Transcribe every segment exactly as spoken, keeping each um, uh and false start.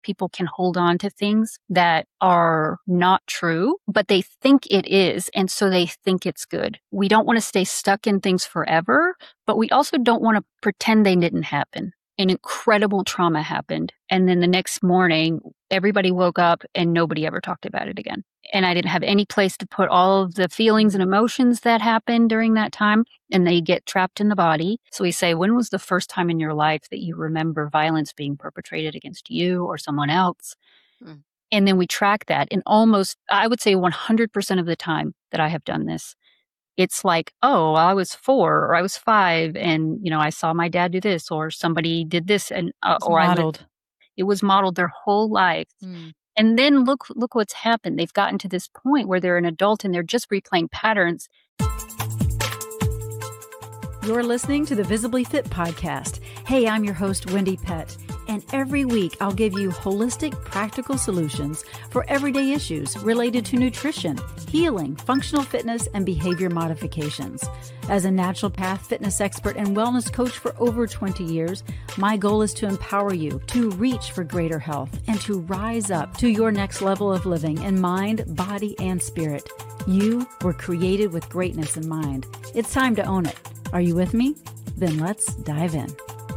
people can hold on to things that are not true, but they think it is. And so they think it's good. We don't want to stay stuck in things forever, but we also don't want to pretend they didn't happen. An incredible trauma happened. And then the next morning, everybody woke up and nobody ever talked about it again. And I didn't have any place to put all of the feelings and emotions that happened during that time. And they get trapped in the body. So we say, when was the first time in your life that you remember violence being perpetrated against you or someone else? Mm. And then we track that. And almost, I would say one hundred percent of the time that I have done this, it's like, oh, I was four or I was five and, you know, I saw my dad do this or somebody did this and, uh, or modeled. I lived, it was modeled their whole life. Mm. And then look, look what's happened. They've gotten to this point where they're an adult and they're just replaying patterns. You're listening to the Visibly Fit podcast. Hey, I'm your host, Wendy Pett. And every week, I'll give you holistic, practical solutions for everyday issues related to nutrition, healing, functional fitness, and behavior modifications. As a naturopath, fitness expert, and wellness coach for over twenty years, my goal is to empower you to reach for greater health and to rise up to your next level of living in mind, body, and spirit. You were created with greatness in mind. It's time to own it. Are you with me? Then let's dive in.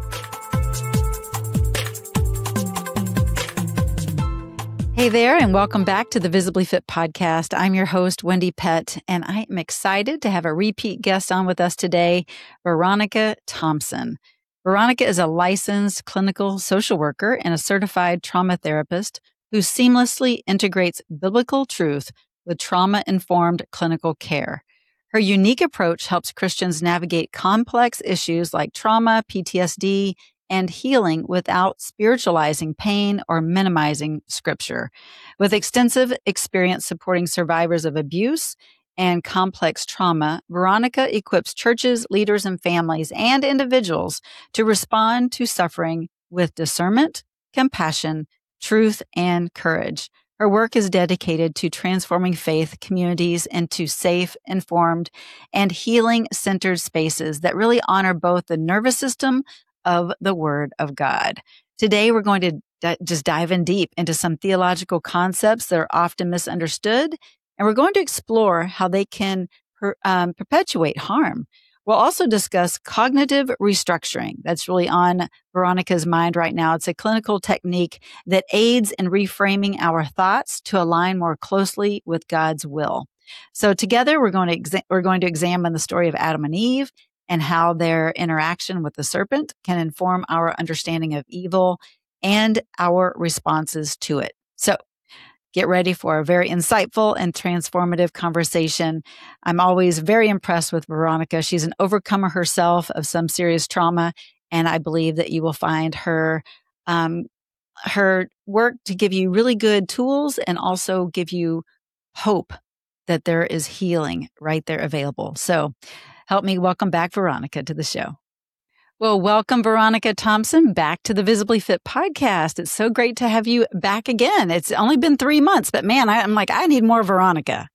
Hey there, and welcome back to the Visibly Fit podcast. I'm your host, Wendy Pett, and I am excited to have a repeat guest on with us today, Veronica Thompson. Veronica is a licensed clinical social worker and a certified trauma therapist who seamlessly integrates biblical truth with trauma-informed clinical care. Her unique approach helps Christians navigate complex issues like trauma, P T S D, and healing without spiritualizing pain or minimizing scripture. With extensive experience supporting survivors of abuse and complex trauma, Veronica equips churches, leaders, and families and individuals to respond to suffering with discernment, compassion, truth, and courage. Her work is dedicated to transforming faith communities into safe, informed, and healing-centered spaces that really honor both the nervous system of the Word of God. Today, we're going to d- just dive in deep into some theological concepts that are often misunderstood, and we're going to explore how they can per, um, perpetuate harm. We'll also discuss cognitive restructuring. That's really on Veronica's mind right now. It's a clinical technique that aids in reframing our thoughts to align more closely with God's will. So together, we're going to exa- we're going to examine the story of Adam and Eve and how their interaction with the serpent can inform our understanding of evil and our responses to it. So get ready for a very insightful and transformative conversation. I'm always very impressed with Veronica. She's an overcomer herself of some serious trauma, and I believe that you will find her um, her work to give you really good tools and also give you hope that there is healing right there available. So help me welcome back Veronica to the show. Well, welcome, Veronica Thompson, back to the Visibly Fit podcast. It's so great to have you back again. It's only been three months, but man, I, I'm like, I need more Veronica.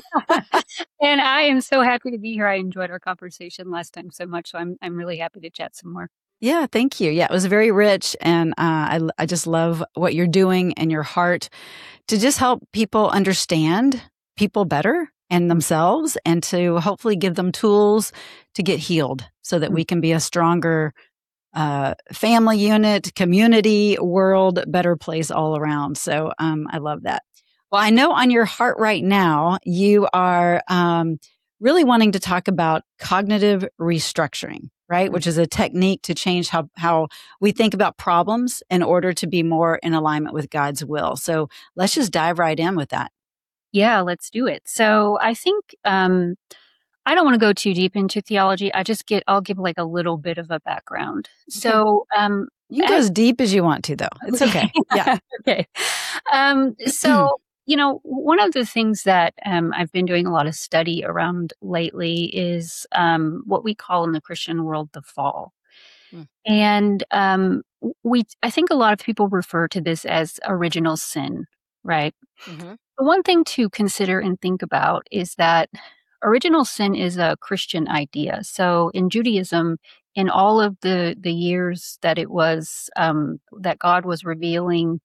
And I am so happy to be here. I enjoyed our conversation last time so much, so I'm I'm really happy to chat some more. Yeah, thank you. Yeah, it was very rich, and uh, I I just love what you're doing and your heart to just help people understand people better and themselves, and to hopefully give them tools to get healed so that we can be a stronger uh, family unit, community, world, better place all around. So um, I love that. Well, I know on your heart right now, you are um, really wanting to talk about cognitive restructuring, right? Which is a technique to change how, how we think about problems in order to be more in alignment with God's will. So let's just dive right in with that. Yeah, let's do it. So I think um, I don't want to go too deep into theology. I just get, I'll give like a little bit of a background. Okay. So um, you can go as deep as you want to, though. It's okay. Yeah. Okay. Um, so, you know, one of the things that um, I've been doing a lot of study around lately is um, what we call in the Christian world the fall. Mm. And um, we, I think a lot of people refer to this as original sin, right? Mm-hmm. One thing to consider and think about is that original sin is a Christian idea. So in Judaism, in all of the, the years that it was, um, that God was revealing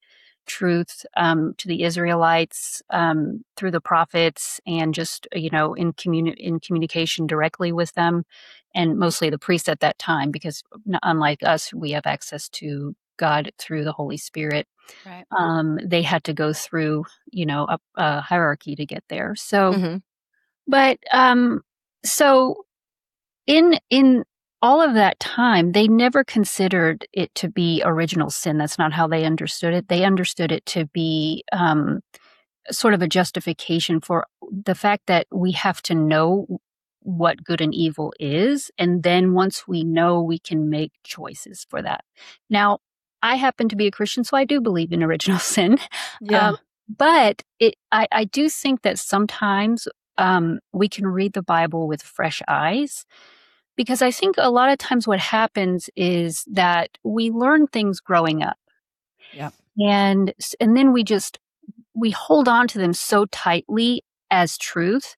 truth um, to the Israelites um, through the prophets, and just you know in communi- in communication directly with them, and mostly the priests at that time, because n- unlike us, we have access to God through the Holy Spirit. Right. Um, they had to go through you know a, a hierarchy to get there. So, Mm-hmm. but um, so in in all of that time, they never considered it to be original sin. That's not how they understood it. They understood it to be um, sort of a justification for the fact that we have to know what good and evil is. And then once we know, we can make choices for that. Now, I happen to be a Christian, so I do believe in original sin. Um, Yeah. but it, I, I do think that sometimes um, we can read the Bible with fresh eyes, because I think a lot of times what happens is that we learn things growing up, Yeah. and and then we just we hold on to them so tightly as truth.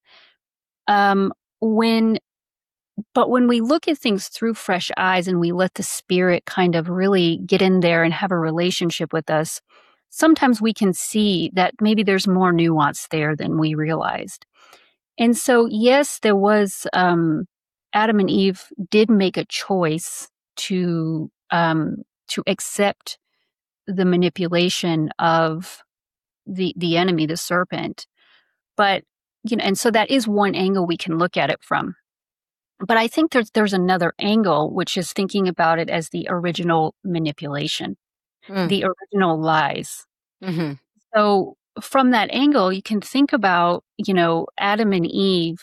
Um, when but when we look at things through fresh eyes and we let the Spirit kind of really get in there and have a relationship with us, sometimes we can see that maybe there's more nuance there than we realized. And so, yes, there was, um, Adam and Eve did make a choice to, um, to accept the manipulation of the, the enemy, the serpent. But, you know, and so that is one angle we can look at it from. But I think there's, there's another angle, which is thinking about it as the original manipulation, Mm. the original lies. Mm-hmm. So from that angle, you can think about, you know, Adam and Eve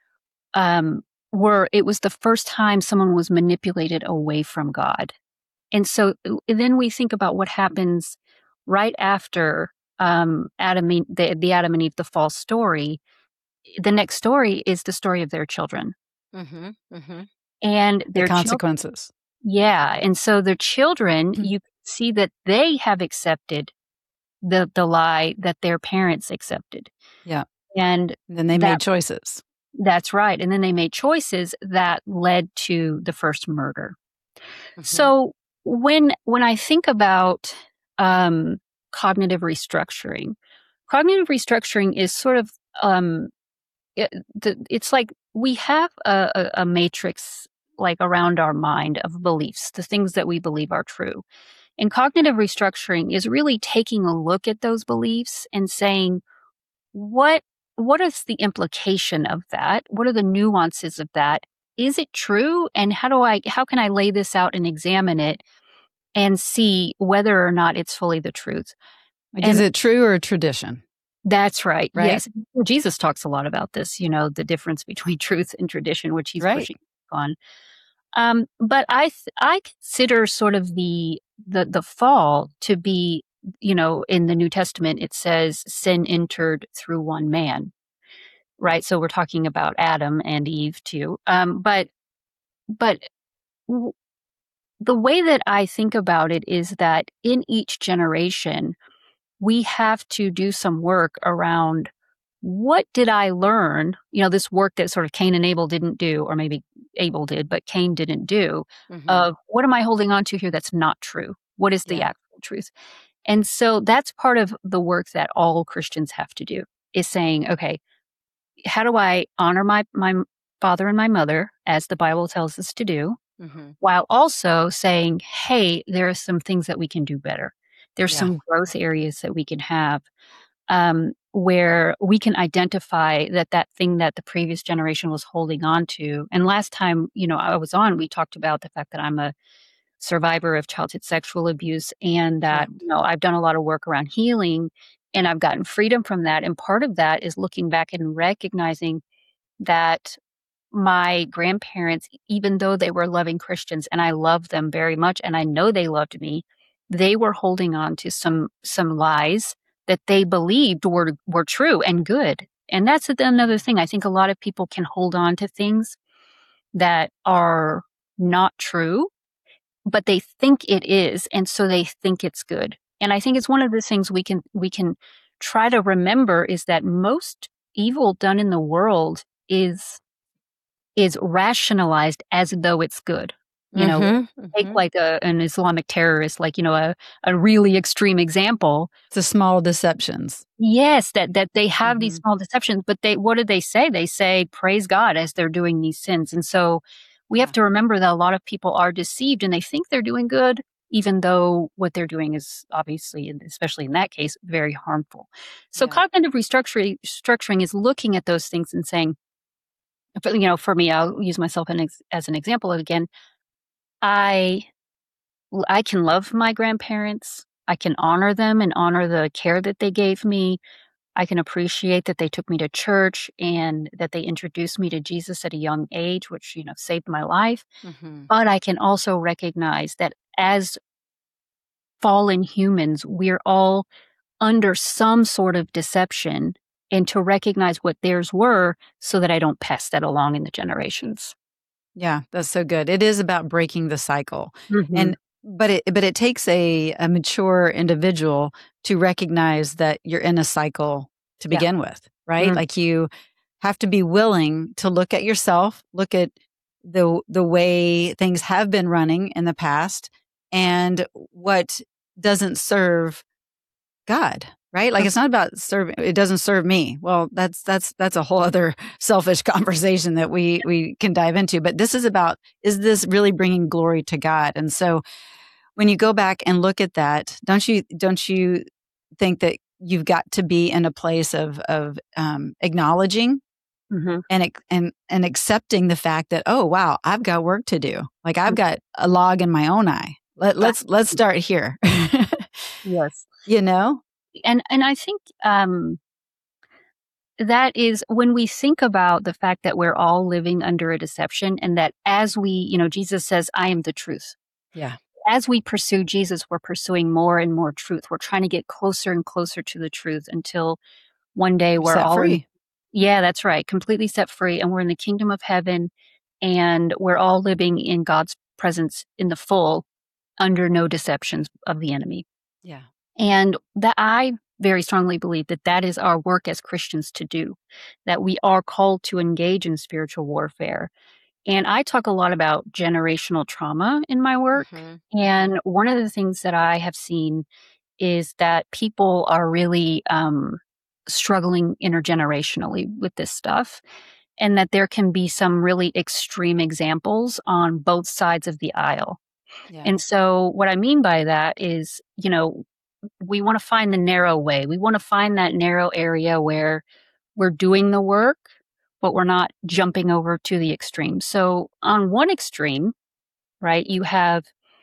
um, were it was the first time someone was manipulated away from God. And so then we think about what happens right after um, Adam, and- the, the Adam and Eve, the false story. The next story is the story of their children Mm-hmm. Mm-hmm. and The their children. consequences. Yeah. And so their children, Mm. you see that they have accepted the, the lie that their parents accepted. Yeah. And And then they that made choices. that's right. And then they made choices that led to the first murder. Mm-hmm. So when when I think about um, cognitive restructuring, cognitive restructuring is sort of um, it, the, it's like we have a, a, a matrix like around our mind of beliefs, the things that we believe are true. And cognitive restructuring is really taking a look at those beliefs and saying, what what is the implication of that? What are the nuances of that? Is it true? And how do I how can I lay this out and examine it and see whether or not it's fully the truth? Like, And is it true or a tradition? that's right. Right? Yes. Jesus talks a lot about this, you know, the difference between truth and tradition, which he's Right. pushing on. Um, but I th- I consider sort of the the the fall to be, you know, in the New Testament it says sin entered through one man, right? So we're talking about Adam and Eve too. Um, but but w- the way that I think about it is that in each generation we have to do some work around what did I learn? You know, this work that sort of Cain and Abel didn't do, or maybe Abel did, but Cain didn't do, Mm-hmm. of what am I holding on to here that's not true? What is the Yeah. actual truth? And so that's part of the work that all Christians have to do, is saying, okay, how do I honor my, my father and my mother, as the Bible tells us to do, Mm-hmm. while also saying, hey, there are some things that we can do better. There's Yeah. some growth areas that we can have, um, where we can identify that that thing that the previous generation was holding on to. And last time, you know, I was on, we talked about the fact that I'm a survivor of childhood sexual abuse, and that, Right. you know, I've done a lot of work around healing and I've gotten freedom from that. And part of that is looking back and recognizing that my grandparents, even though they were loving Christians and I loved them very much and I know they loved me, they were holding on to some some lies that they believed were were true and good. And that's another thing. I think a lot of people can hold on to things that are not true, but they think it is, and so they think it's good. And I think it's one of the things we can we can try to remember, is that most evil done in the world is is rationalized as though it's good. You know, Mm-hmm. take Mm-hmm. like a an Islamic terrorist, like, you know, a a really extreme example. The small deceptions. Yes, that that they have these Mm-hmm. small deceptions, but they what do they say? They say, "Praise God," as they're doing these sins, and so we have Yeah. to remember that a lot of people are deceived, and they think they're doing good, even though what they're doing is obviously, and especially in that case, very harmful. So Yeah. cognitive restructuring structuring is looking at those things and saying, for you know, for me, I'll use myself an ex as an example again. I l I can love my grandparents. I can honor them and honor the care that they gave me. I can appreciate that they took me to church and that they introduced me to Jesus at a young age, which, you know, saved my life. Mm-hmm. But I can also recognize that as fallen humans, we're all under some sort of deception, and to recognize what theirs were so that I don't pass that along in the generations. Yeah, that's so good. It is about breaking the cycle. Mhm. And but it but it takes a a mature individual to recognize that you're in a cycle to Yeah. begin with, right? Mm. Like you have to be willing to look at yourself, look at the the way things have been running in the past and what doesn't serve God, right? Like Mm. it's not about serving it doesn't serve me. Well, that's that's that's a whole other selfish conversation that we we can dive into, but this is about is this really bringing glory to God? And so when you go back and look at that, don't you don't you think that you've got to be in a place of of um, acknowledging Mhm. and ac- and and accepting the fact that oh wow, I've got work to do. Like I've Mm. got a log in my own eye. Let, Ah, let's let's start here. yes. you know? And and I think, um that is when we think about the fact that we're all living under a deception and that as we, you know, Jesus says, "I am the truth." Yeah. As we pursue Jesus, we're pursuing more and more truth. We're trying to get closer and closer to the truth until one day You're we're set all in. free. Yeah, that's right, completely set free, and we're in the kingdom of heaven, and we're all living in God's presence in the full, under no deceptions of the enemy. Yeah. And that I very strongly believe that that is our work as Christians to do, that we are called to engage in spiritual warfare. And I talk a lot about generational trauma in my work. Mhm, mhm. And one of the things that I have seen is that people are really um, struggling intergenerationally with this stuff, and that there can be some really extreme examples on both sides of the aisle. Yeah, And so, what I mean by that is, you know, we want to find the narrow way. We want to find that narrow area where we're doing the work, but we're not jumping over to the extreme. So, on one extreme, right, you have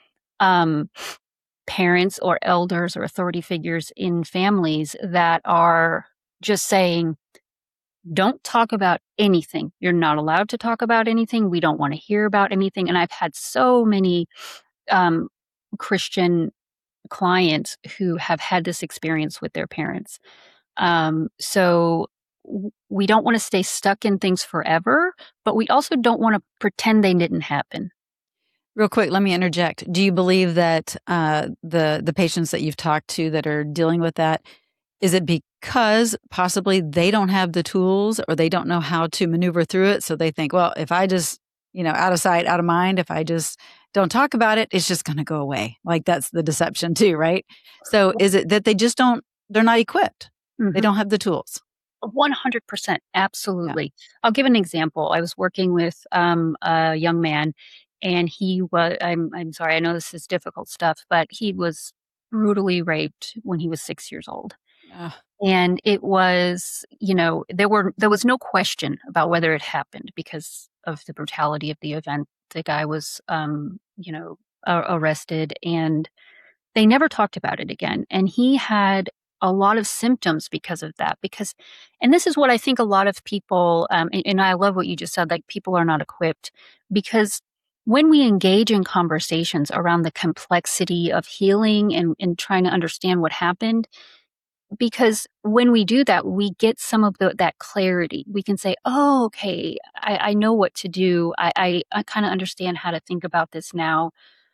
um, parents or elders or authority figures in families that are just saying, don't talk about anything. You're not allowed to talk about anything. We don't want to hear about anything. And I've had so many um, Christian clients who have had this experience with their parents. Um, so w- we don't want to stay stuck in things forever, but we also don't want to pretend they didn't happen. real quick, let me interject. Do you believe that, uh, the the patients that you've talked to that are dealing with that, is it because possibly they don't have the tools or they don't know how to maneuver through it, so they think, "Well, if I just, you know, out of sight, out of mind, if I just don't talk about it, it's just gonna go away." Like, that's the deception too, right? So, is it that they just don't they're not equipped? They Mhm. don't have the tools? one hundred percent. Yeah. Absolutely. I'll give an example. I was working with um, a young man, and he was, I'm, I'm sorry, I know this is difficult stuff, but he was brutally raped when he was six years old. Ugh, And it was, you know, there were there was no question about whether it happened because of the brutality of the event. The guy was, um, you know, a- arrested, and they never talked about it again. And he had a lot of symptoms because of that. Because, and this is what I think a lot of people, um, and, and I love what you just said, like people are not equipped because when we engage in conversations around the complexity of healing and, and trying to understand what happened, because when we do that, we get some of the, that clarity. We can say, "Oh, okay, I, I know what to do. I, I, I kind of understand how to think about this now."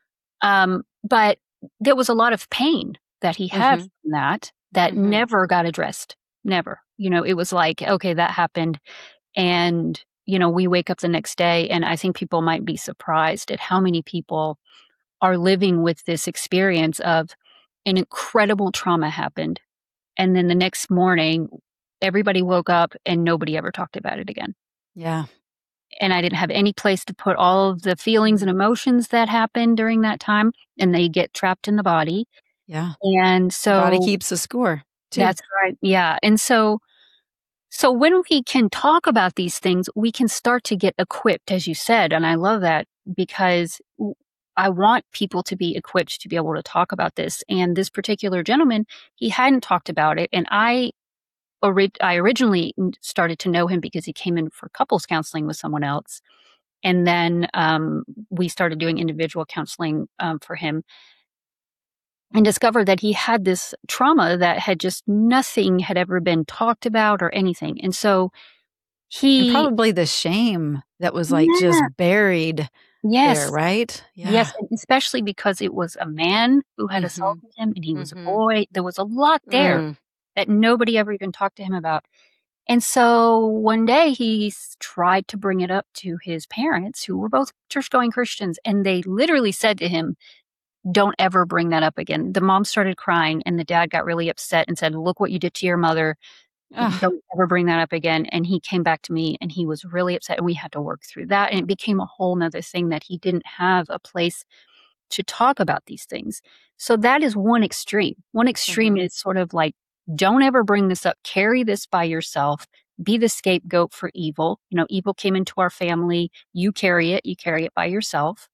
Um, but there was a lot of pain that he had mhm, from that that mhm. never got addressed. Never. You know, it was like, okay, that happened, and you know, we wake up the next day, and I think people might be surprised at how many people are living with this experience of an incredible trauma happened, and then the next morning, everybody woke up and nobody ever talked about it again. Yeah. And I didn't have any place to put all of the feelings and emotions that happened during that time, and they get trapped in the body. Yeah. And The body so keeps the score, too. that's right, yeah, and so so when we can talk about these things, we can start to get equipped, as you said, and I love that because w I want people to be equipped to be able to talk about this, and this particular gentleman, he hadn't talked about it, and I orig I originally n started to know him because he came in for couples counseling with someone else, and then, um, we started doing individual counseling, um, for him and discovered that he had this trauma that had just nothing had ever been talked about or anything, and so And he probably the shame that was, like, just Yeah. buried there, Yes. right? Yes, Yeah. and especially because it was a man who had Mhm. assaulted him, and he was a Mhm. boy. There was a lot there Mm. that nobody ever even talked to him about, and so one day, he s tried to bring it up to his parents, who were both church-going Christians, and they literally said to him, "Don't ever bring that up again." The mom started crying, and the dad got really upset and said, "Look what you did to your mother. Ugh. Don't ever bring that up again," and he came back to me, and he was really upset, and we had to work through that, and it became a whole 'nother thing that he didn't have a place to talk about these things. So that is one extreme. One extreme Mhm. is sort of like, "Don't ever bring this up. Carry this by yourself. Be the scapegoat for evil." You know, "Evil came into our family. You carry it. You carry it by yourself."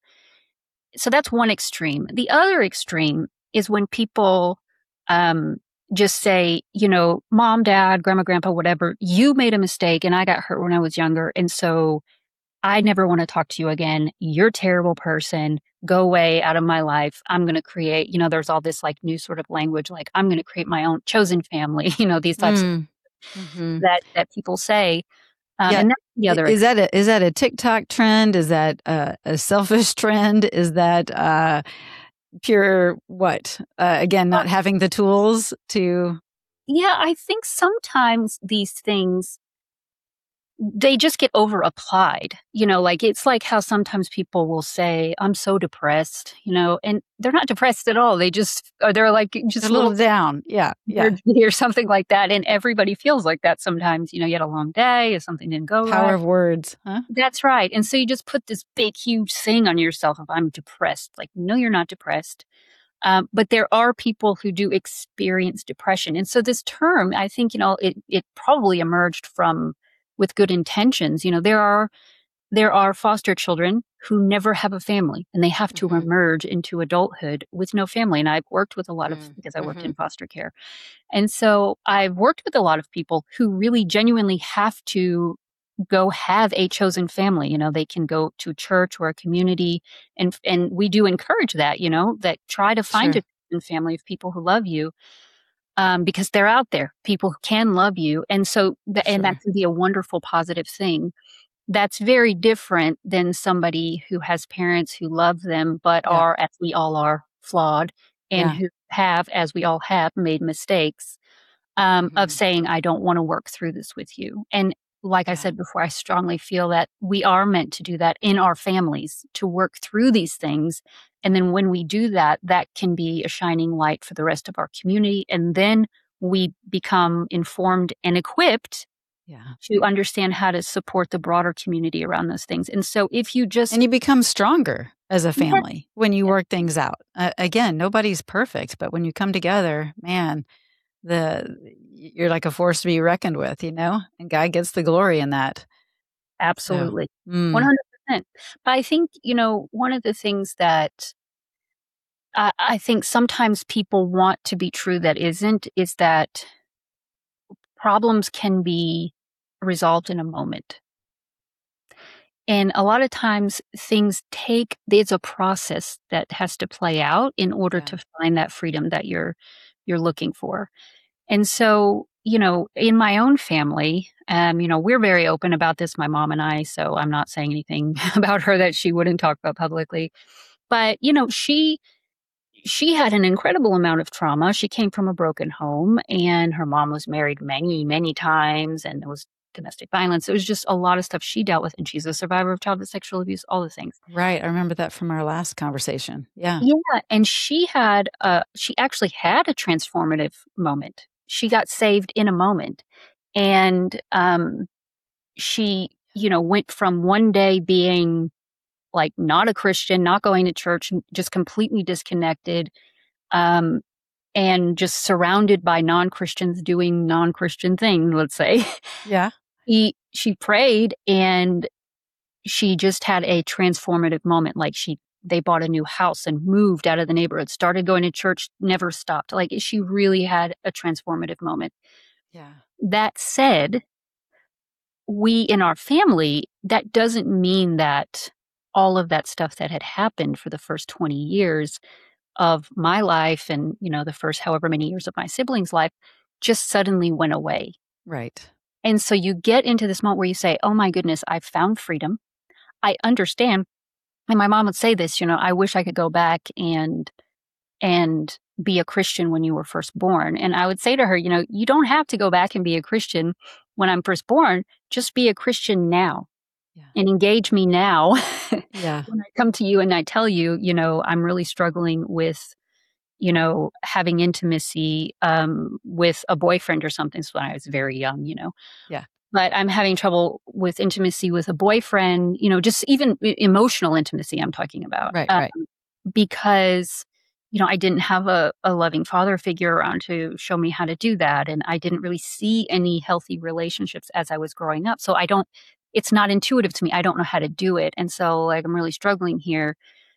So that's one extreme. The other extreme is when people, um, just say, you know, "Mom, dad, grandma, grandpa, whatever, you made a mistake, and I got hurt when I was younger, and so I never wanna talk to you again. You're a terrible person. Go away out of my life. I'm gonna create" you know, there's all this, like, new sort of language, like, "I'm gonna create my own chosen family," you know, these types of Mm. Mhm. that that people say, um, Yeah. and that's the I other is ex that a is that a TikTok trend? Is that a a selfish trend? Is that, uh, pure what? Uh, again, Well not having the tools to Yeah, I think sometimes these things they just get over applied, you know, like, it's like how sometimes people will say, "I'm so depressed," you know, and they're not depressed at all, they just or they're, like, a just little little down. Yeah, yeah. energy or something like that, and everybody feels like that sometimes, you know, you had a long day or something didn't go Power right. of words, huh? That's right, and so you just put this big, huge thing on yourself of, "I'm depressed," like, no, you're not depressed. Um, but there are people who do experience depression, and so this term, I think, you know, it it probably emerged from with good intentions, you know, there are there are foster children who never have a family, and they have to Mhm. emerge into adulthood with no family, and I've worked with a lot of Mm. because I worked in Mhm. foster care, and so I've worked with a lot of people who really genuinely have to go have a chosen family, you know, they can go to church or a community, and f and we do encourage that, you know, that try to find Sure. a chosen family of people who love you, um, because they're out there, people who can love you, and so the and that Sure. can be a wonderful positive thing. That's very different than somebody who has parents who love them, but Yeah. are, as we all are, flawed, and Yeah. who have, as we all have, made mistakes, um, of Mhm. saying, "I don't wanna work through this with you," and like I Yeah. said before, I strongly feel that we are meant to do that in our families, to work through these things, and then when we do that, that can be a shining light for the rest of our community, and then we become informed and equipped Yeah. to understand how to support the broader community around those things, and so if you And just you become stronger as a Yeah. family when you Yeah. work things out. Uh, again, nobody's perfect, but when you come together, man, the y you're like a force to be reckoned with, you know, and God gets the glory in that. So, Absolutely. one mm. hundred percent. But I think, you know, one of the things that I I think sometimes people want to be true that isn't, is that problems can be resolved in a moment. And a lotta times, things take there's a process that has to play out in order Yeah. to find that freedom that you're you're looking for. And so, you know, in my own family, um, you know, we're very open about this, my mom and I, so I'm not saying anything about her that she wouldn't talk about publicly. But, you know, she she had an incredible amount of trauma. She came from a broken home, and her mom was married many, many times and was domestic violence. It was just a lot of stuff she dealt with, and she's a survivor of childhood sexual abuse, all the things. Right. I remember that from our last conversation. Yeah. Yeah, and she had uh she actually had a transformative moment. She got saved in a moment. And um she, you know, went from one day being like not a Christian, not going to church, just completely disconnected, um, and just surrounded by non-Christians doing non-Christian things, let's say. Yeah. He, she prayed and she just had a transformative moment. Like she, they bought a new house and moved out of the neighborhood, started going to church, never stopped. Like she really had a transformative moment. Yeah. That said, we in our family, that doesn't mean that all of that stuff that had happened for the first twenty years of my life and, you know, the first however many years of my siblings' life just suddenly went away. Right. And so you get into this moment where you say, oh my goodness, I've found freedom. I understand. And my mom would say this, you know, I wish I could go back and and be a Christian when you were first born. And I would say to her, you know, you don't have to go back and be a Christian when I'm first born. Just be a Christian now. Yeah. And engage me now. Yeah. When I come to you and I tell you, you know, I'm really struggling with, you know, having intimacy um, with a boyfriend or something. So when I was very young, you know. Yeah. But I'm having trouble with intimacy with a boyfriend, you know, just even emotional intimacy I'm talking about. Right, um, right. Because, you know, I didn't have a, a loving father figure around to show me how to do that. And I didn't really see any healthy relationships as I was growing up. So I don't, it's not intuitive to me. I don't know how to do it. And so like, I'm really struggling here.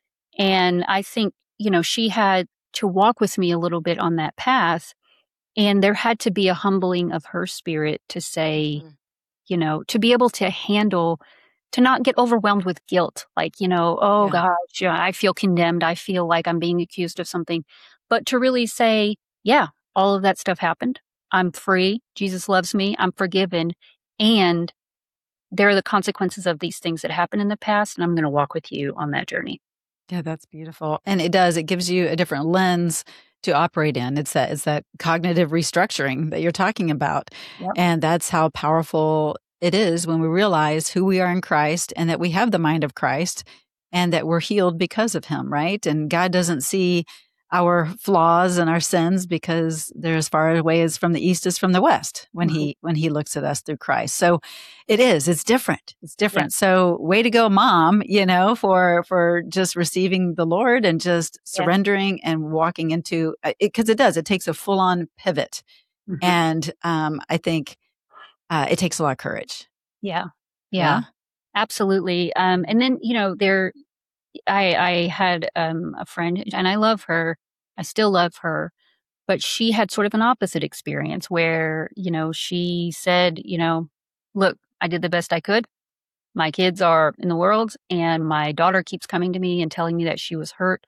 And I think, you know, she had to walk with me a little bit on that path. And there had to be a humbling of her spirit to say, mm-hmm. you know, to be able to handle, to not get overwhelmed with guilt. Like, you know, oh yeah. gosh, yeah, I feel condemned. I feel like I'm being accused of something. But to really say, yeah, all of that stuff happened. I'm free. Jesus loves me. I'm forgiven. And there are the consequences of these things that happened in the past. And I'm going to walk with you on that journey. Yeah, that's beautiful. And it does, it gives you a different lens to operate in. It's that, it's that cognitive restructuring that you're talking about. Yep. And that's how powerful it is when we realize who we are in Christ and that we have the mind of Christ and that we're healed because of him, right? And God doesn't see our flaws and our sins because they're as far away as from the east as from the west when mm-hmm. he when he looks at us through Christ. So it is, it's different. It's different. Yeah. So way to go, Mom, you know, for for just receiving the Lord and just surrendering yeah. and walking into it, because it does, it takes a full-on pivot. Mm-hmm. And um, I think uh, it takes a lot of courage. Yeah. Yeah. Yeah. Absolutely. Um, and then, you know, there I, I had um, a friend, and I love her. I still love her, but she had sort of an opposite experience where, you know, she said, you know, look, I did the best I could. My kids are in the world, and my daughter keeps coming to me and telling me that she was hurt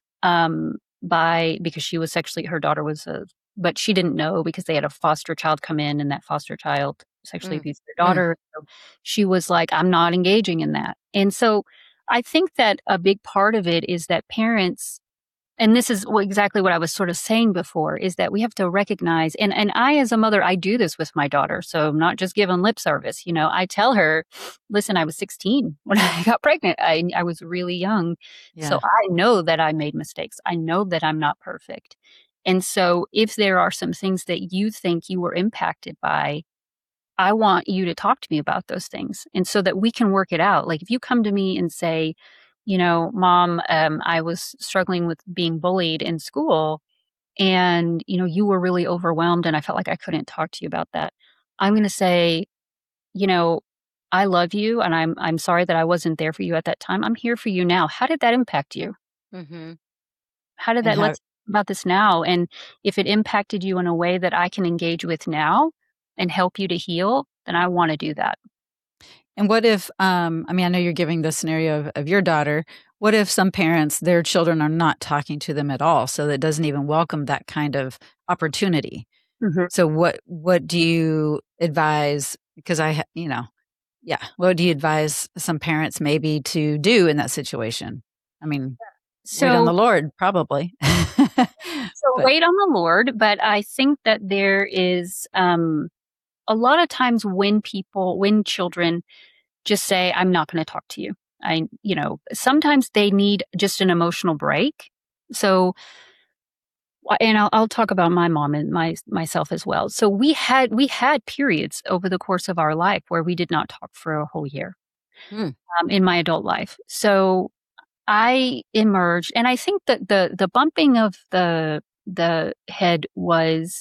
um, by because she was sexually. Her daughter was a, but she didn't know because they had a foster child come in, and that foster child sexually mm. abused their daughter. Mm. So she was like, I'm not engaging in that, and so. I think that a big part of it is that parents, and this is exactly what I was sort of saying before, is that we have to recognize, and, and I as a mother, I do this with my daughter. So I'm not just giving lip service. You know, I tell her, listen, I was sixteen when I got pregnant. I, I was really young. Yeah. So I know that I made mistakes. I know that I'm not perfect. And so if there are some things that you think you were impacted by, I want you to talk to me about those things. And so that we can work it out. Like if you come to me and say, you know, Mom, um, I was struggling with being bullied in school and, you know, you were really overwhelmed and I felt like I couldn't talk to you about that. I'm going to say, you know, I love you and I'm, I'm sorry that I wasn't there for you at that time. I'm here for you now. How did that impact you? Mm-hmm. How did that, how- let's talk about this now. And if it impacted you in a way that I can engage with now, and help you to heal, then I want to do that. And what if, um, I mean, I know you're giving the scenario of, of your daughter. What if some parents, their children are not talking to them at all, so that doesn't even welcome that kind of opportunity? Mm-hmm. So what what do you advise? Because I, you know, yeah, what do you advise some parents maybe to do in that situation? I mean, so, wait on the Lord, probably. so but. Wait on the Lord, but I think that there is... Um, a lot of times when people, when children just say, I'm not going to talk to you. I, you know, sometimes they need just an emotional break. So, and I'll, I'll talk about my mom and my myself as well. So we had we had periods over the course of our life where we did not talk for a whole year Hmm. um, in my adult life. So I emerged, and I think that the the bumping of the the head was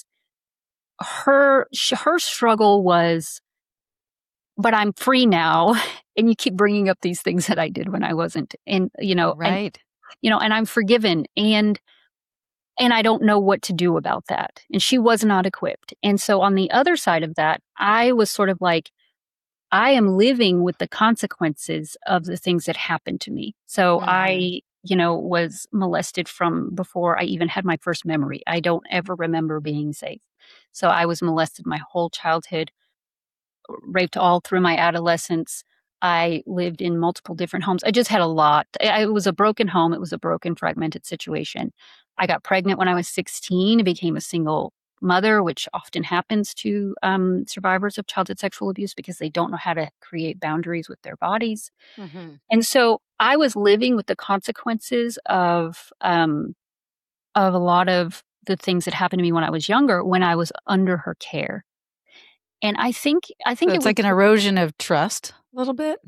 her her struggle was, but I'm free now, and you keep bringing up these things that I did when I wasn't, and you know, and Right. you know, and I'm forgiven, and and I don't know what to do about that. And she was not equipped. And so on the other side of that, I was sort of like, I am living with the consequences of the things that happened to me. So Mm-hmm. I, you know, was molested from before I even had my first memory. I don't ever remember being safe. So I was molested my whole childhood, raped all through my adolescence. I lived in multiple different homes. I just had a lot. I- It was a broken home. It was a broken, fragmented situation. I got pregnant when I was sixteen, became a single mother, which often happens to um, survivors of childhood sexual abuse because they don't know how to create boundaries with their bodies. Mm-hmm. And so I was living with the consequences of um, of a lot of the things that happened to me when I was younger, when I was under her care. And I think I think So it it's was like an erosion of trust a little bit,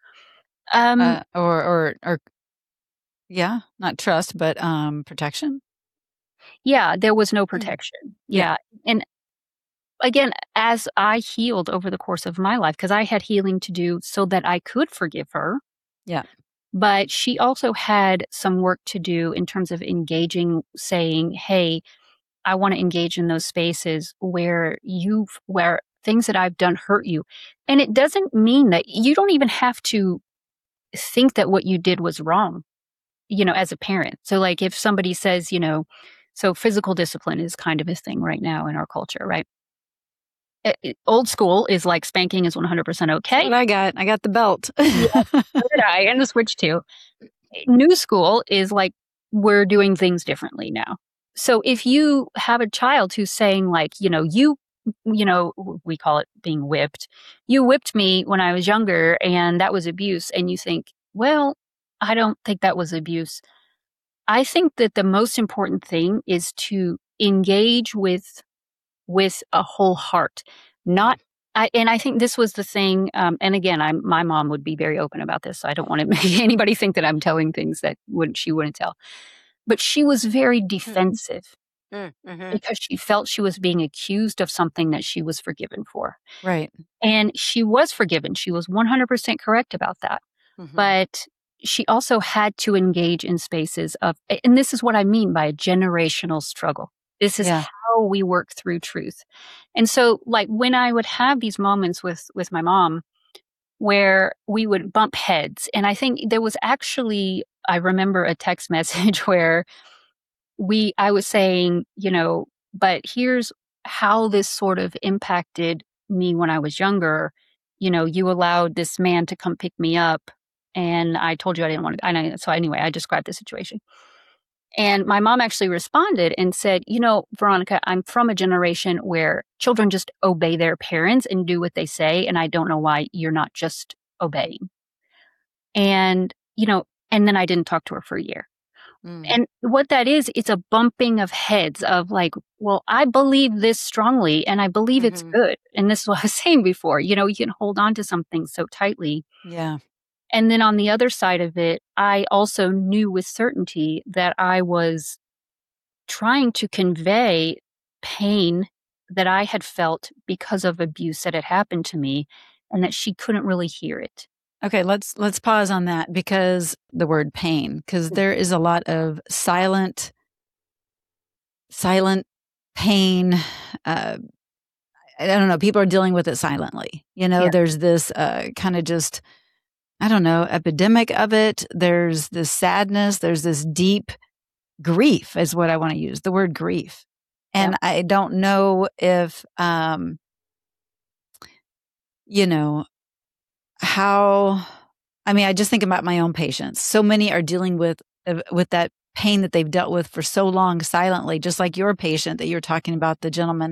um, uh, or or or yeah, not trust, but um, protection. yeah, there was no Mm. protection. Yeah. Yeah. And again, as I healed over the course of my life, because I had healing to do so that I could forgive her, Yeah. but she also had some work to do in terms of engaging, saying, hey, I want to engage in those spaces where you've, where things that I've done hurt you. And it doesn't mean that you don't even have to think that what you did was wrong, you know, as a parent. So, like, if somebody says, you know, so physical discipline is kind of a thing right now in our culture, right? It, it- old school is like spanking is one hundred percent That's okay. what I got. I got the belt. Yeah, so did I, and the switch too. New school is like we're doing things differently now. So if you have a child who's saying like, you know, you, you know, we call it being whipped. You whipped me when I was younger, and that was abuse, and you think, well, I don't think that was abuse. I think that the most important thing is to engage with with a whole heart, not I, and I think this was the thing. Um, and again, I'm my mom would be very open about this, so I don't want to make anybody think that I'm telling things that wouldn't she wouldn't tell. But she was very defensive Mm-hmm. because she felt she was being accused of something that she was forgiven for, Right. and she was forgiven. She was one hundred percent correct about that. Mm-hmm. But she also had to engage in spaces of, and this is what I mean by a generational struggle. This is Yeah. how we work through truth. And so, like, when I would have these moments with with my mom where we would bump heads, and I think there was actually, I remember a text message where we I was saying, you know, but here's how this sort of impacted me when I was younger. You know, you allowed this man to come pick me up, and I told you I didn't want to. And I, so anyway, I described the situation. And my mom actually responded and said, you know, Veronica, I'm from a generation where children just obey their parents and do what they say. And I don't know why you're not just obeying. And, you know, and then I didn't talk to her for a year. Mm. And what that is, it's a bumping of heads of like, well, I believe this strongly and I believe it's Mm-hmm. good. And this is what I was saying before, you know, you can hold on to something so tightly. Yeah. And then on the other side of it, I also knew with certainty that I was trying to convey pain that I had felt because of abuse that had happened to me, and that she couldn't really hear it. Okay, let's let's pause on that because the word pain, because there is a lot of silent silent pain. Uh, I don't know. People are dealing with it silently. You know, Yeah. there's this uh, kind of just, I don't know, epidemic of it. There's this sadness. There's this deep grief, is what I want to use the word grief. And Yep. I don't know if, um, you know, how. I mean, I just think about my own patients. So many are dealing with uh, with that pain that they've dealt with for so long silently, just like your patient that you were talking about, the gentleman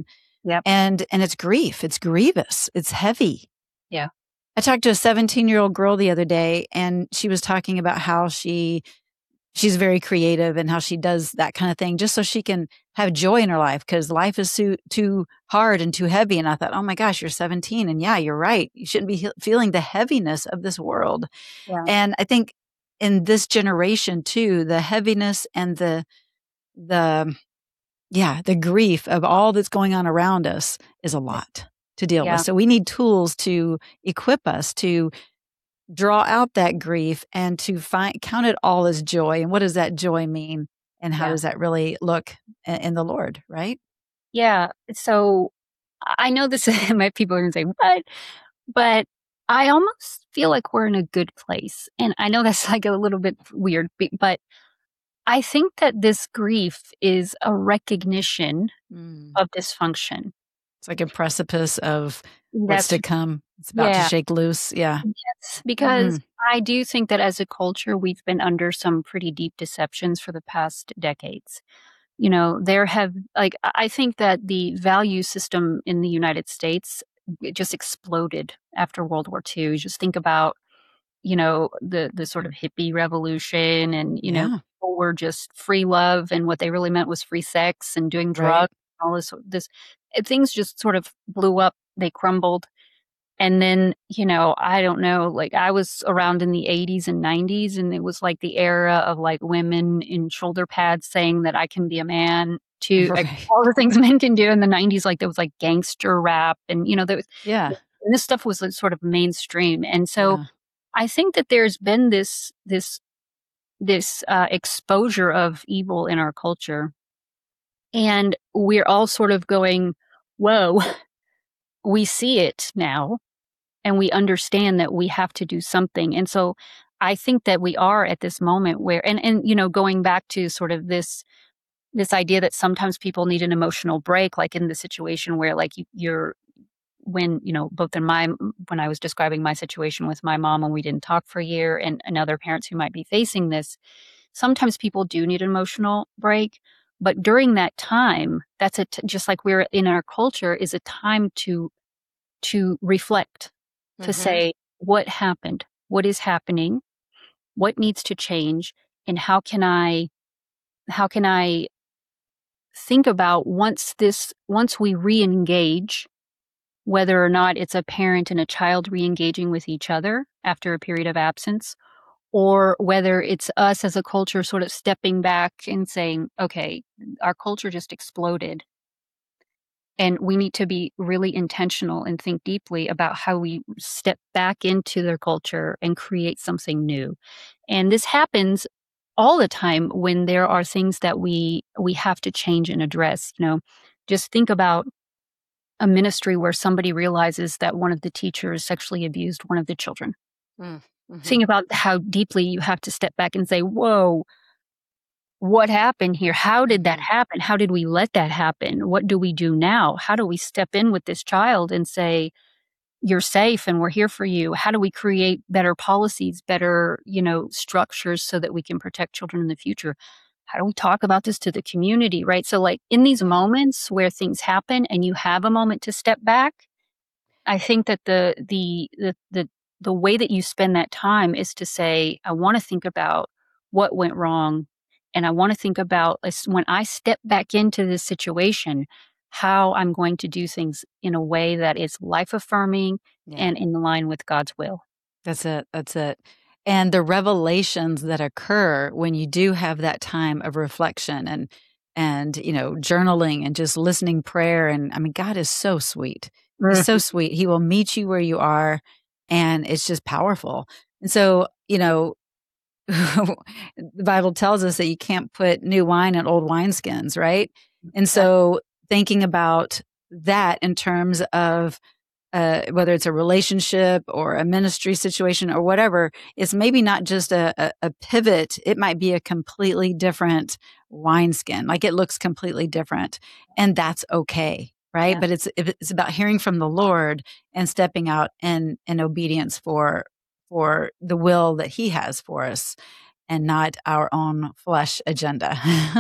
Yep. And, and it's grief. It's grievous. It's heavy. Yeah. I talked to a seventeen year old girl the other day, and she was talking about how she, she's very creative and how she does that kind of thing just so she can have joy in her life, because life is too, too hard and too heavy. And I thought, oh my gosh, you're seventeen. And yeah, you're right. You shouldn't be he- feeling the heaviness of this world. Yeah. And I think in this generation too, the heaviness and the, the, yeah, the grief of all that's going on around us is a lot to deal Yeah. with. So we need tools to equip us to draw out that grief and to find, count it all as joy. And what does that joy mean? And how Yeah. does that really look in, in the Lord, right? Yeah. So I know this might people are going to say, what? But I almost feel like we're in a good place. And I know that's like a little bit weird, be- but I think that this grief is a recognition Mm. of dysfunction. It's like a precipice of what's That's, to come. It's about to yeah. shake loose. Yeah. Yes, because Mm. I do think that as a culture, we've been under some pretty deep deceptions for the past decades. You know, there have, like, I I think that the value system in the United States, it just exploded after World War Two. You just think about, you know, the the sort of hippie revolution, and, you know, Yeah. people were just free love, and what they really meant was free sex and doing Right. drugs, all this this eh, things just sort of blew up, they crumbled. And then, you know, I don't know, like, I was around in the eighties and nineties, and it was like the era of, like, women in shoulder pads saying that I can be a man, to like, Right. all the things men can do in the nineties, like, there was, like, gangster rap, and, you know, there was Yeah. and this stuff was, like, sort of mainstream. And so Yeah. I think that there's been this this this, uh, exposure of evil in our culture, and we're all sort of going, "Whoa, we see it now, and we understand that we have to do something." And so I think that we are at this moment where, and and you know, going back to sort of this this idea that sometimes people need an emotional break, like in the situation where, like, you, you're when, you know, both in my when I was describing my situation with my mom, and we didn't talk for a year, and, and other parents who might be facing this, sometimes people do need an emotional break. But during that time, that's a t- just like we're in our culture, is a time to to reflect, to Mhm. say, what happened? What is happening? What needs to change? And how can I how can I think about, once this once we re-engage, whether or not it's a parent and a child re-engaging with each other after a period of absence, or whether it's us as a culture sort of stepping back and saying, okay, our culture just exploded, and we need to be really intentional and think deeply about how we step back into their culture and create something new. And this happens all the time when there are things that we we have to change and address. You know, just think about a ministry where somebody realizes that one of the teachers sexually abused one of the children. Mm. Mhm. Think about how deeply you have to step back and say, whoa, what happened here? How did that Mhm. happen? How did we let that happen? What do we do now? How do we step in with this child and say, you're safe and we're here for you? How do we create better policies, better, you know, structures so that we can protect children in the future? How do we talk about this to the community, right? So, like, in these Yeah. moments where things happen and you have a moment to step back, I think that the the the the the way that you spend that time is to say, I want to think about what went wrong, and I want to think about, as when I step back into this situation, how I'm going to do things in a way that is life affirming Yeah. and in line with God's will. That's it. That's it. And the revelations that occur when you do have that time of reflection and and you know journaling and just listening prayer, and I mean God is so sweet. He's so sweet. He will meet you where you are, and it's just powerful. And so, you know, the Bible tells us that you can't put new wine in old wineskins, right? And so thinking about that in terms of uh, whether it's a relationship or a ministry situation or whatever, it's maybe not just a, a, a pivot. It might be a completely different wineskin. Like it looks completely different, and that's okay, right? Yeah. But it's it's about hearing from the Lord and stepping out in in obedience for for the will that He has for us, and not our own flesh agenda.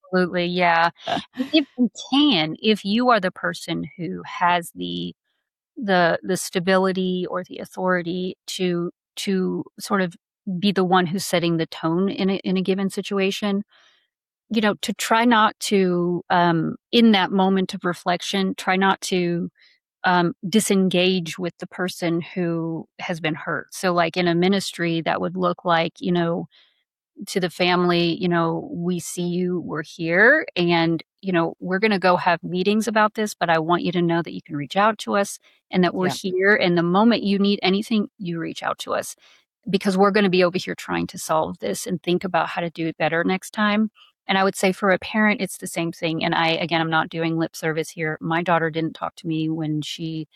Absolutely, yeah. If you can, if you are the person who has the the the stability or the authority to to sort of be the one who's setting the tone in a in a given situation, you know, to try not to, um, in that moment of reflection, try not to, um, disengage with the person who has been hurt. So, like, in a ministry, that would look like, you know, to the family, you know, "We see you, we're here, and, you know, we're gonna go have meetings about this, but I want you to know that you can reach out to us and that we're Yeah. here, and the moment you need anything, you reach out to us, because we're gonna be over here trying to solve this and think about how to do it better next time." And I would say for a parent, it's the same thing, and I again, I'm not doing lip service here. My daughter didn't talk to me when she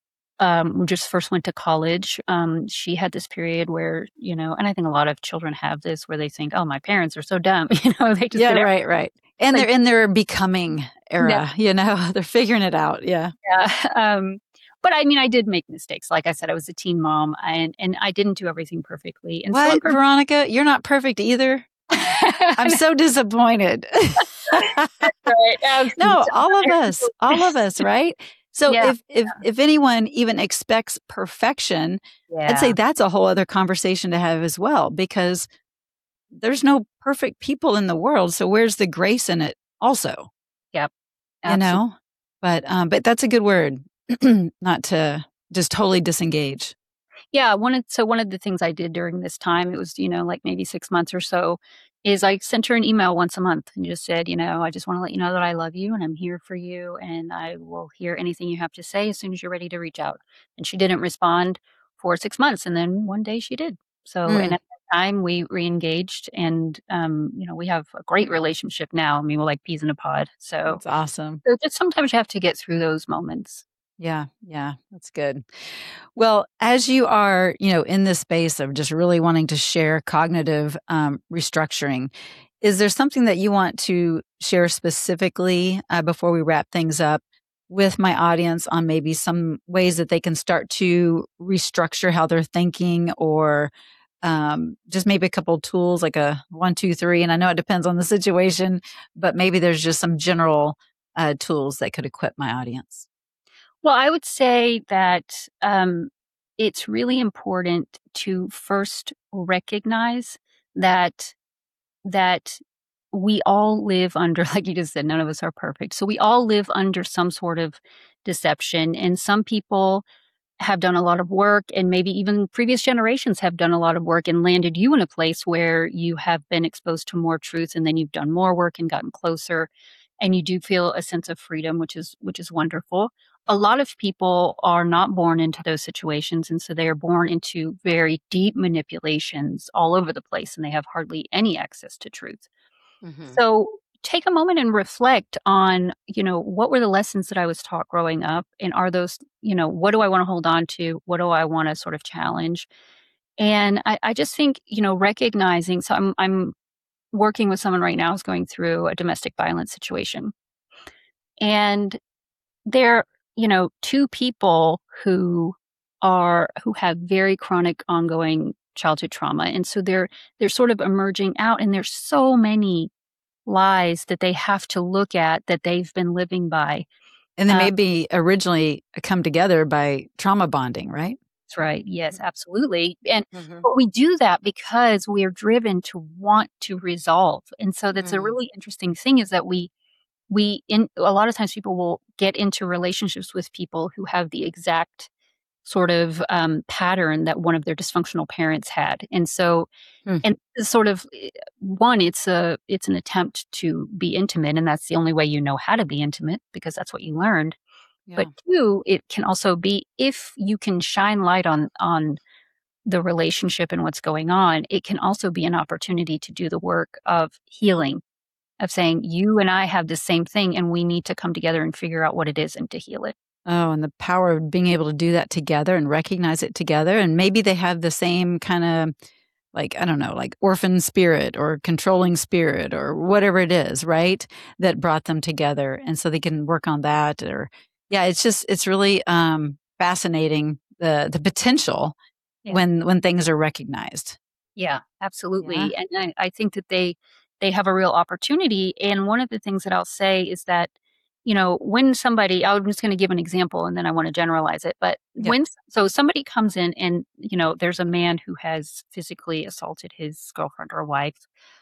um, just first went to college. Um, she had this period where, you know, and I think a lot of children have this where they think, "Oh, my parents are so dumb." You know, they just Yeah, did everything. right, right. And Like, they're in their becoming no, era, you know, they're figuring it out. Yeah. yeah. Um, but I mean, I did make mistakes. Like I said, I was a teen mom and and I didn't do everything perfectly. And so I'm What, Veronica? You're not perfect either? I'm so disappointed. right. Um, No, all of us, all of sometimes- us, right? So yeah. if if if anyone even expects perfection, I'd say Yeah. that's a whole other conversation to have as well, because there's no perfect people in the world. So where's the grace in it also, Yep. you Absolutely. know? But um but that's a good word. Not to just totally disengage. Yeah, one of so one of the things I did during this time, it was, you know, like maybe six months or so, is I sent her an email once a month and just said, you know, "I just wanna let you know that I love you and I'm here for you, and I will hear anything you have to say as soon as you're ready to reach out." And she didn't respond for six months, and then one day she did. So, and Mm, at that time, we reengaged and, um, you know, we have a great relationship now. I mean, we're like peas in a pod. So that's awesome. so just sometimes you have to get through those moments. Yeah, yeah, that's good. Well, as you are, you know, in this space of just really wanting to share cognitive um, restructuring, is there something that you want to share specifically uh, before we wrap things up with my audience on maybe some ways that they can start to restructure how they're thinking, or um, just maybe a couple of tools like a one, two, three? And I know it depends on the situation, but maybe there's just some general uh, tools that could equip my audience. Well, I would say that, um, it's really important to first recognize that that we all live under like you just said, none of us are perfect. So we all live under some sort of deception, and some people have done a lot of work, and maybe even previous generations have done a lot of work and landed you in a place where you have been exposed to more truth, and then you've done more work and gotten closer, and you do feel a sense of freedom, which is which is wonderful. A lot of people are not born into those situations, and so they are born into very deep manipulations all over the place, and they have hardly any access to truth. Hmm. So take a moment and reflect on, you know, what were the lessons that I was taught growing up? And are those, you know, what do I want to hold on to? What do I want to sort of challenge? And I, I just think, you know, recognizing, so I'm, I'm working with someone right now who's going through a domestic violence situation. And they're, you know, two people who are, who have very chronic ongoing childhood trauma. And so they're, they're sort of emerging out, and there's so many lies that they have to look at that they've been living by. And they Uh, may be originally come together by trauma bonding, right? that's right. Yes, absolutely. And Mhm. but we do that because we are driven to want to resolve. And so that's a Mm. really interesting thing is that we we in a lot of times people will get into relationships with people who have the exact sort of um, pattern that one of their dysfunctional parents had. And so Hmm. and it's sort of eh, one, it's a it's an attempt to be intimate, and that's the only way you know how to be intimate because that's what you learned. But Yeah. two, it can also be if you can shine light on on the relationship and what's going on, it can also be an opportunity to do the work of healing, of saying, "You and I have the same thing, and we need to come together and figure out what it is and to heal it." Oh, and the power of being able to do that together and recognize it together. And maybe they have the same kind of, like, I don't know, like orphan spirit or controlling spirit or whatever it is, right? That brought them together. And so they can work on that. Or, yeah, it's just, it's really um, fascinating the, the potential Yeah. when, when things are recognized. Yeah, Yeah. absolutely. And I I think that they they have a real opportunity. And one of the things that I'll say is that, you know, when somebody, I'm just going to give an example and then I want to generalize it. But Yeah. when, so somebody comes in and, you know, there's a man who has physically assaulted his girlfriend or wife.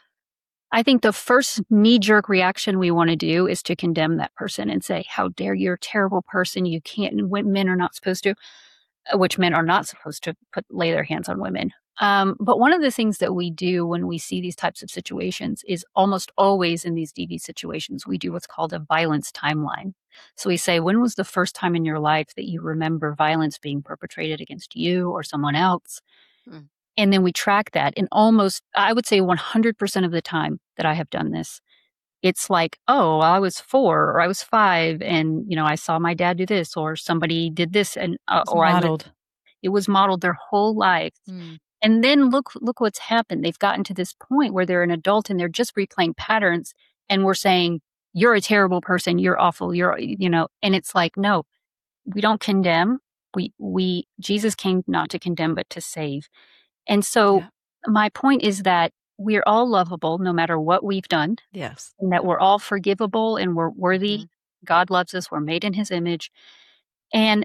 I think the first knee jerk reaction we want to do is to condemn that person and say, how dare you're a terrible person. You can't, and men are not supposed to, uh, which men are not supposed to put, lay their hands on women. Um, but one of the things that we do when we see these types of situations is almost always in these D V situations, we do what's called a violence timeline. So we say, when was the first time in your life that you remember violence being perpetrated against you or someone else? Mm. And then we track that. And almost, I would say one hundred percent of the time that I have done this, it's like, oh, I was four or I was five and, you know, I saw my dad do this or somebody did this and, uh, It's or I lived, modeled. it was modeled their whole life. Mm. And then look, look what's happened. They've gotten to this point where they're an adult and they're just replaying patterns. And we're saying, you're a terrible person. You're awful. You're, you know, and it's like, no, we don't condemn. We, we, Jesus came not to condemn, but to save. And so Yeah. my point is that we're all lovable no matter what we've done, Yes. and that we're all forgivable and we're worthy. Mhm. God loves us. We're made in his image. And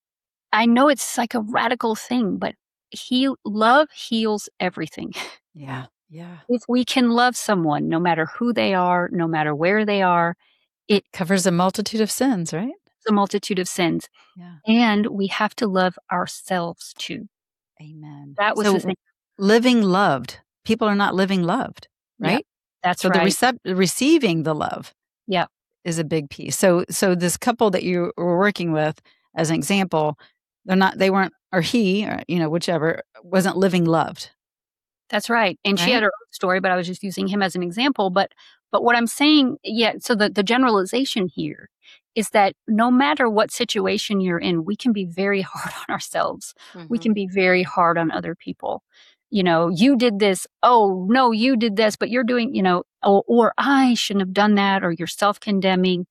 I know it's like a radical thing, but heal, love heals everything. Yeah. Yeah. If we can love someone, no matter who they are, no matter where they are, it's Covers a multitude of sins, right? a multitude of sins. Yeah. And we have to love ourselves too. Amen. That was So the thing. living loved. People are not living loved, Yeah, right? that's So the right. recep- receiving the love Yeah. is a big piece. So so this couple that you were working with, as an example, they're not they weren't or he or you know whichever wasn't living loved, That's right, and she right? had her own story, but I was just using him as an example, but but what I'm saying yeah, so the the generalization here is that no matter what situation you're in, we can be very hard on ourselves. We Mm-hmm. can be very hard on other people. You know, "You did this. Oh, no, you did this, but you're doing" you know, or or "I shouldn't have done that," or you're self-condemning.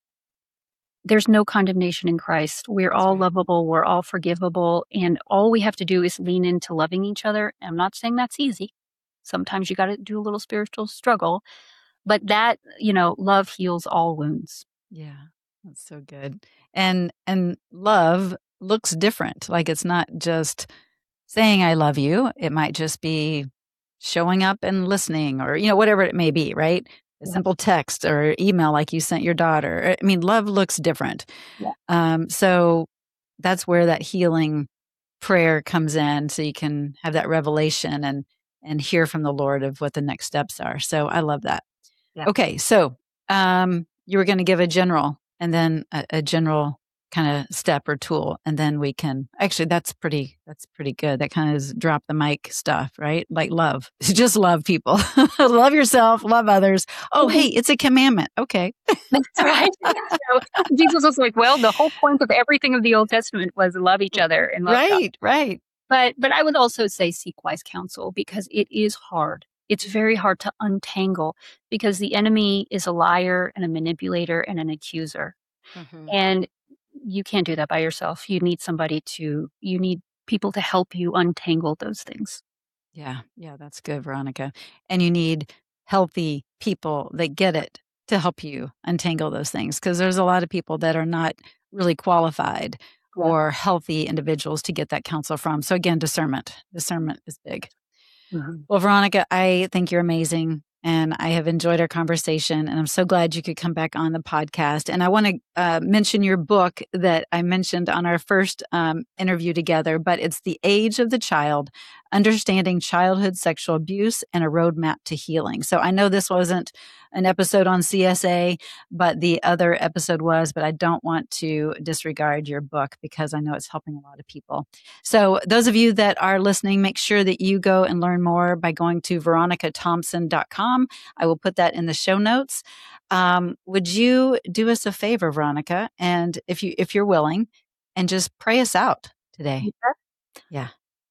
There's no condemnation in Christ. We're That's all right. lovable, we're all forgivable, and all we have to do is lean into loving each other. I'm not saying that's easy. Sometimes you gotta do a little spiritual struggle, but that, you know, love heals all wounds. Yeah, that's so good. And and love looks different. Like it's not just saying I love you. It might just be showing up and listening or you know whatever it may be, right? A Yeah, simple text or email like you sent your daughter. I mean, love looks different. yeah, Um, so that's where that healing prayer comes in so you can have that revelation and and hear from the Lord of what the next steps are. So I love that. yeah. Okay, so um, you were going to give a general and then a, a general kind of step or tool, and then we can actually that's pretty that's pretty good. That kind of is drop the mic stuff, right? Like love, just love people, love yourself, love others. Oh, hey, it's a commandment. Okay, That's right. So, Jesus was like, "Well, the whole point of everything of the Old Testament was love each other and love God." right, right, But but I would also say seek wise counsel because it is hard. It's very hard to untangle because the enemy is a liar and a manipulator and an accuser. hmm And you can't do that by yourself. You need somebody to you need people to help you untangle those things. yeah, yeah. That's good, Veronica. And you need healthy people that get it to help you untangle those things because there's a lot of people that are not really qualified Yeah. or healthy individuals to get that counsel from. So again, discernment. Discernment is big. Mhm. Well, Veronica, I think you're amazing. And I have enjoyed our conversation. And I'm so glad you could come back on the podcast. And I want to uh, mention your book that I mentioned on our first um, interview together, but it's The Age of the Child, Understanding Childhood Sexual Abuse and a Roadmap to Healing. So I know this wasn't an episode on C S A, but the other episode was, but I don't want to disregard your book because I know it's helping a lot of people. So those of you that are listening, make sure that you go and learn more by going to veronica thompson dot com. I will put that in the show notes. Um, would you do us a favor, Veronica? And if you if you're willing, and just pray us out today. Yeah.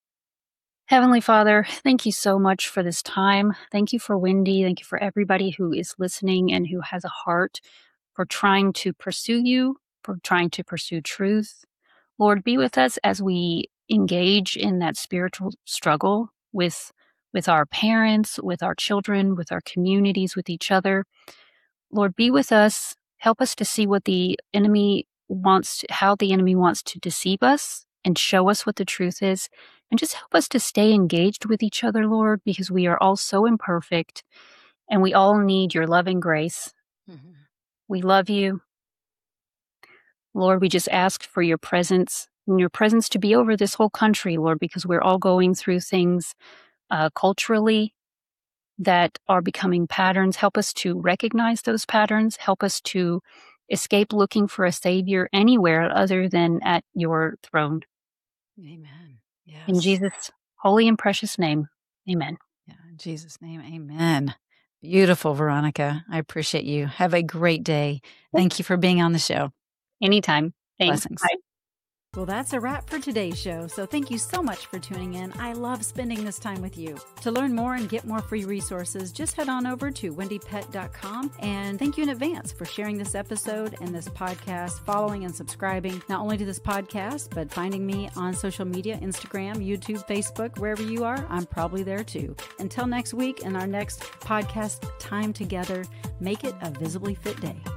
Heavenly Father, thank you so much for this time. Thank you for Wendy. Thank you for everybody who is listening and who has a heart for trying to pursue you, for trying to pursue truth. Lord, be with us as we engage in that spiritual struggle with with our parents, with our children, with our communities, with each other. Lord, be with us. Help us to see what the enemy wants, to, how the enemy wants to deceive us and show us what the truth is. And just help us to stay engaged with each other, Lord, because we are all so imperfect and we all need your loving grace. Mm-hmm. We love you. Lord, we just ask for your presence and your presence to be over this whole country, Lord, because we're all going through things uh, culturally that are becoming patterns. Help us to recognize those patterns. Help us to escape looking for a savior anywhere other than at your throne. Amen. Yes. In Jesus' holy and precious name, amen. Yeah, in Jesus' name, amen. Beautiful, Veronica. I appreciate you. Have a great day. Thank you for being on the show. Anytime. Thanks. Blessings. Bye. Well, that's a wrap for today's show. So thank you so much for tuning in. I love spending this time with you. To learn more and get more free resources, just head on over to wendy pett dot com. And thank you in advance for sharing this episode and this podcast, following and subscribing, not only to this podcast, but finding me on social media, Instagram, YouTube, Facebook, wherever you are, I'm probably there too. Until next week and our next podcast time together, make it a visibly fit day.